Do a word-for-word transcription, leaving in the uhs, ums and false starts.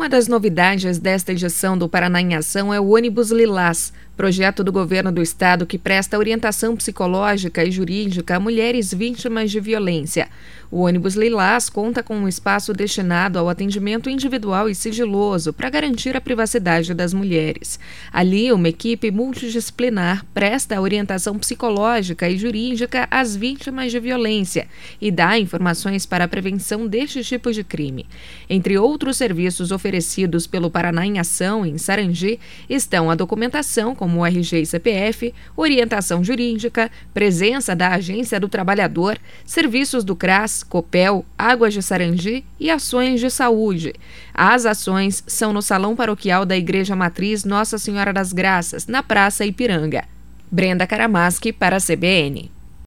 Uma das novidades desta edição do Paraná em Ação é o ônibus Lilás, projeto do governo do estado que presta orientação psicológica e jurídica a mulheres vítimas de violência. O ônibus Lilás conta com um espaço destinado ao atendimento individual e sigiloso para garantir a privacidade das mulheres. Ali, uma equipe multidisciplinar presta orientação psicológica e jurídica às vítimas de violência e dá informações para a prevenção deste tipo de crime. Entre outros serviços oferecidos pelo Paraná em Ação, em Sarandi, estão a documentação, como o R G e C P F, orientação jurídica, presença da Agência do Trabalhador, serviços do CRAS, Copel, Águas de Sarandi e ações de saúde. As ações são no Salão Paroquial da Igreja Matriz Nossa Senhora das Graças, na Praça Ipiranga. Brenda Karamaschi para a C B N.